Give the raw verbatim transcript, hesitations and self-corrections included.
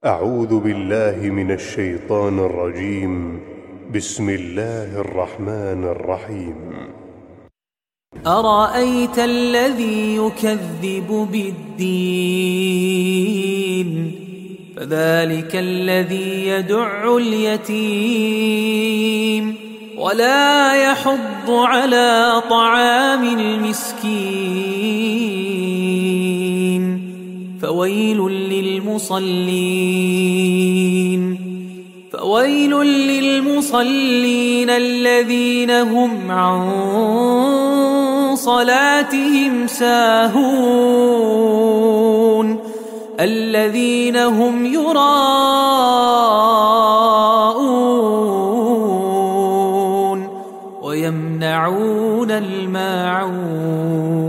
أعوذ بالله من الشيطان الرجيم. بسم الله الرحمن الرحيم. أرأيت الذي يكذب بالدين فذلك الذي يدع اليتيم ولا يحض على طعام المسكين فويل للمصلين فويل للمصلين الذين هم عن صلاتهم ساهون الذين هم يراءون ويمنعون الماعون